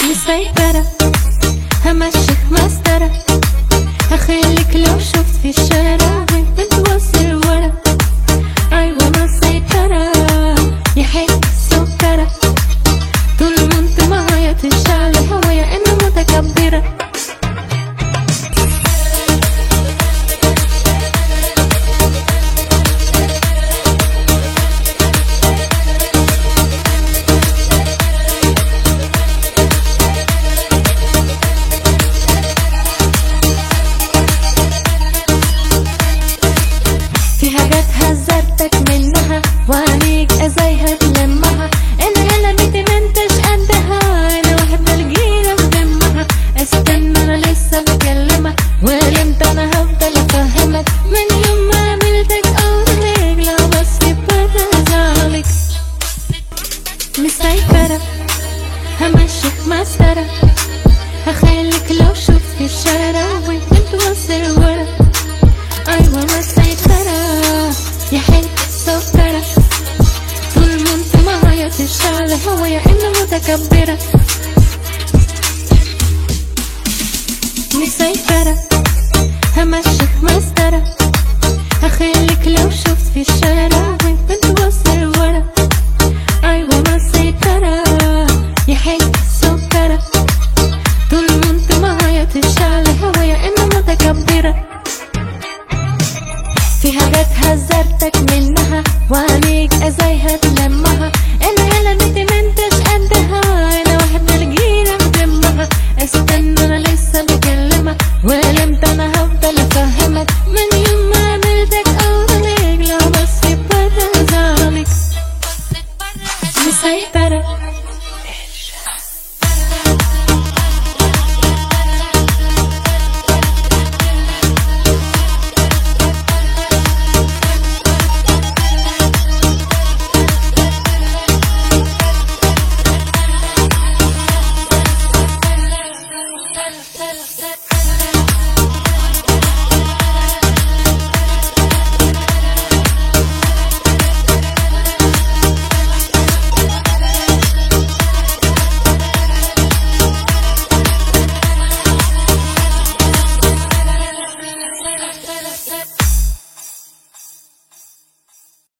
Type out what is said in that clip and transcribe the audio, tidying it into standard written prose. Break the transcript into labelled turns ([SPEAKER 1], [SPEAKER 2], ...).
[SPEAKER 1] مسيطرة همشيك مسطرة، هخليك لو شفت في الشارع بتوصل ورا. أيوة مسيطرة يا حلوة السكرة، طول ما انت معايا تشعل هوايا انا متكبرة. في حاجات هزرتك منها وعليك ازاي هتلمها، انا هنا بيتي منتش قدها، انا واحدة الجيرة في دمها. استنى انا لسه بكلمك وامتى انا هفضل افهمك، من يوم ما قابلتك اقولك لو بس بتزعلك. مسيطرة همشيك مسطرة، هخليك لو شفت في الشارع وبتوصل ورا. أيوة مسيطرة يا حلوة السكرة، طول ما انت معايا تشعل هوايا انا متكبرة. مسيطرة همشيك مسطرة، هخليك لو شفت في الشارع